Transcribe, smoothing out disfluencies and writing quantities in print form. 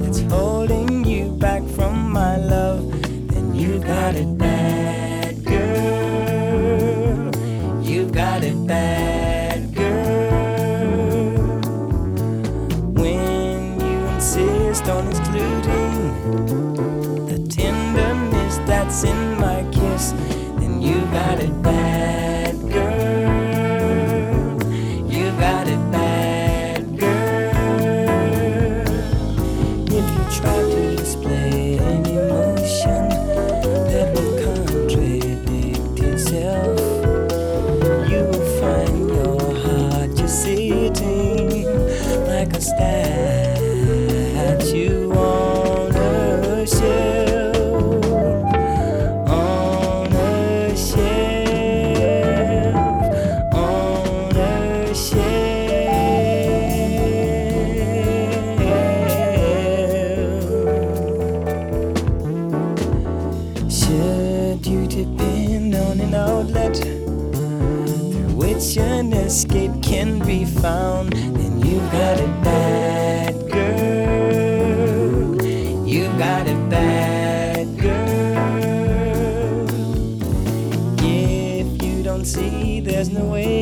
that's holding you back from my love, then you got it bad, girl. You got it bad, girl. When you insist on excluding the tenderness that's in my kiss, then you got it bad, girl. You got it bad, girl. If you try to display an emotion that will contradict itself, you will find your heart just sitting like a statue on a shelf, on a shelf, on a shelf. Should you depend on an outlet through which an escape can be found, then you got it bad, girl. You got it bad, girl. If you don't see there's no way